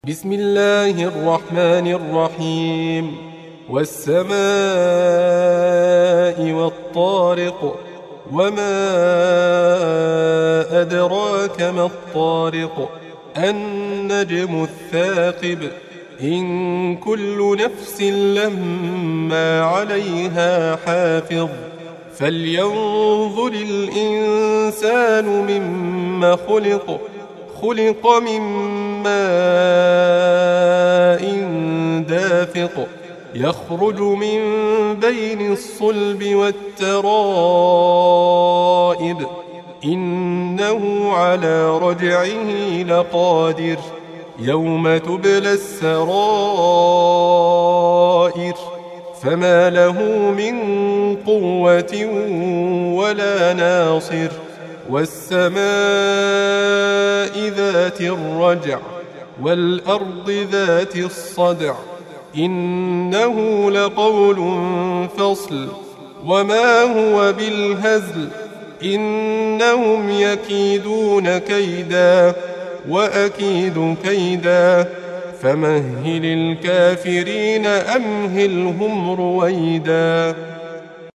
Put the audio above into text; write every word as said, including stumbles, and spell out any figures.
بسم الله الرحمن الرحيم والسماء والطارق وما أدراك ما الطارق النجم الثاقب إن كل نفس لما عليها حافظ فلينظر الإنسان مما خلق خلق من ماء دافق يخرج من بين الصلب والترائب إنه على رجعه لقادر يوم تبلى السرائر فما له من قوة ولا ناصر والسماء ذات الرجع والأرض ذات الصدع إنه لقول فصل وما هو بالهزل إنهم يكيدون كيدا وأكيد كيدا فمهل الكافرين أمهلهم رويدا.